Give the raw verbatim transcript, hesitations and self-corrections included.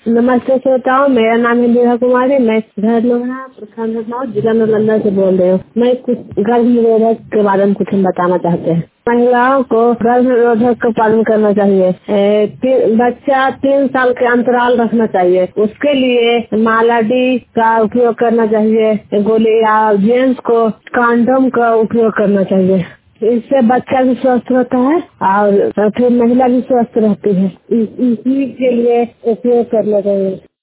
नमस्ते श्रोताओं, मेरा नाम है दीपा कुमारी। मैं घर लोहरा प्रखंड लखनऊ जिला नालंदा से बोल रही हूँ। मैं कुछ गर्भ निरोधक के बारे में कुछ हम बताना चाहते हैं। महिलाओं को गर्भ निरोधक का पालन करना चाहिए। ए, ती, बच्चा तीन साल के अंतराल रखना चाहिए। उसके लिए मालाडी का उपयोग करना चाहिए। गोली या जेंट्स को कंडोम का उपयोग करना चाहिए। इससे बच्चा भी स्वस्थ रहता है और फिर महिला भी स्वस्थ रहती है। इसी के लिए उपयोग करना चाहिए।